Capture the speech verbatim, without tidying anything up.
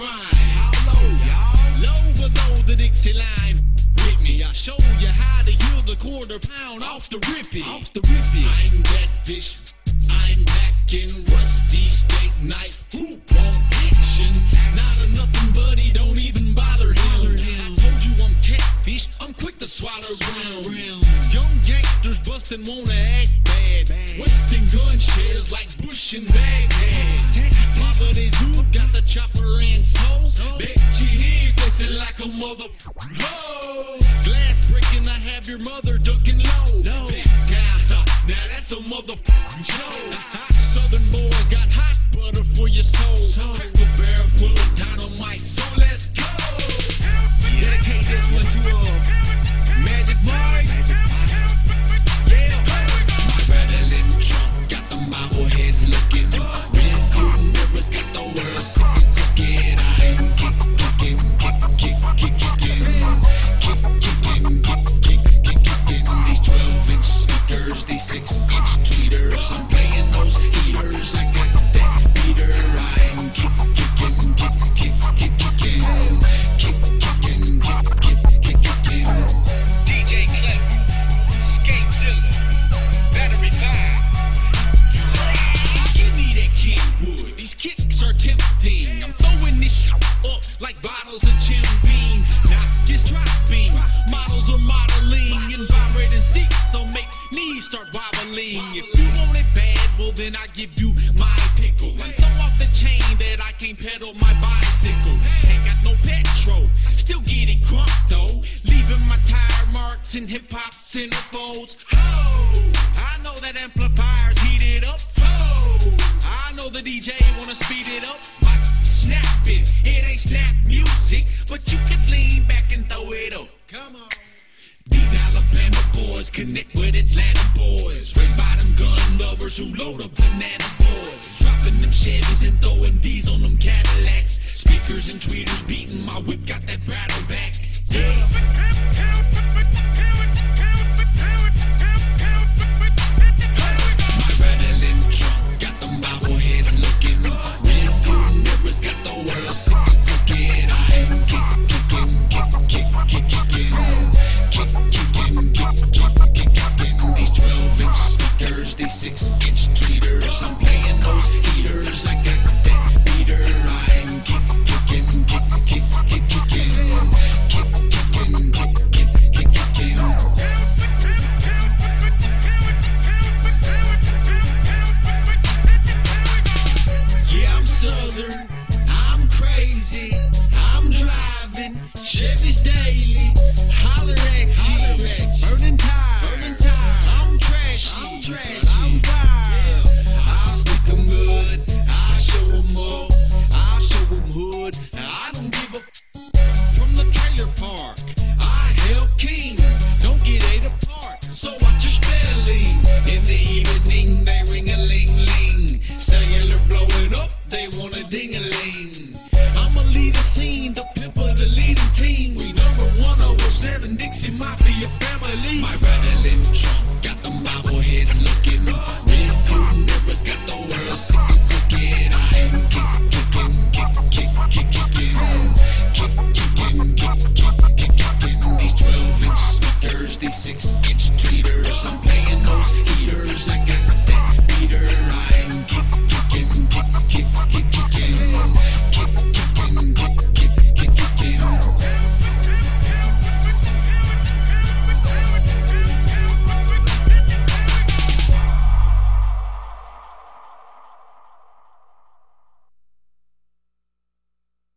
grind. How low, y'all? Low below the Dixie line. With me, I'll show you how to yield a quarter pound off the rippy. Off the rippy. I'm that fish. I'm back in rusty steak knife. Who want action? Not a nothing buddy, don't even bother him. I told you I'm catfish, I'm quick to swallow ground. Young gangsters bustin' wanna act bad. Wasting gun shells like Bush and Baghdad. Baba de Zoo got the chopper and soul. Bet you here flexing like a motherfucker. Low. Glass breaking, I have your mother ducking low. Back down, now that's a motherfucking show. Southern boys got hot butter for your soul. Crack a barrel full of dynamite, so let's go. Dedicate this one to uh, Magic Mike. Yeah. My rattling trunk got the bobbleheads looking. Real cool mirrors got the world sick and crooked. I'm kick, kicking, kick, kick, kick, kicking. Kick, kicking, kick, kick, kick, kicking. These twelve inch speakers, these six inch tweeters. I'm playing those heaters. I got that beater. I'm kick, kicking, kick, kick, kick, kicking. Kick, kicking, kick, kick, kick, kicking. D J Clip, Skate Zilla, Battery Five. Give me that Kenwood. These kicks are tempting. I'm throwing this shit up like bottles of Jim Beam. Now just dropping. Models are modeling and vibrating seats, so make knees start wobbling. If you want it bad, well then I give you my pickle. I'm so off the chain that I can't pedal my bicycle. Ain't got no petrol, still get it crunk though. Leaving my tire marks and hip hop centerfolds. Oh, I know that amplifier's heated up. Oh, I know the D J wanna speed it up. My snapping, it ain't snap music, but you can lean back and throw it up. Come on. These Alabama boys connect with Atlanta boys. Raised by them gun lovers who load up banana boys. Dropping them Chevys and throwing D's on them Cadillacs. Speakers and tweeters beating my whip, got that rattle back. Yeah. My rattling trunk got them bobbleheads looking. Real cool mirrors got the world sick and crooked. I'm kick, kicking, kick, kick, kick, kicking. Kick, kicking, kick, kick, kick, kicking. These twelve inch speakers, these six inch tweeters. I'm playing those heaters. I got that beater. I'm kick, kicking, kick, kick, kick, kicking. Kick, kicking, kick, kick, kick, kicking. Yeah, I'm Southern. I'm crazy. I'm driving Chevy's daily. Holler at you. Burning tires. Burning tires. I'm trashy. I'm trashy. I'm fire. I'll stick 'em good. I'll show 'em up. I'll show 'em hood. I don't give a f- from the trailer park. I hail king. Don't get ate apart. So watch your spelling. In the evening, they ring a ling ling. Cellular blowing up. They want a ding a ling. I'ma lead a scene. The pimp of the leading team.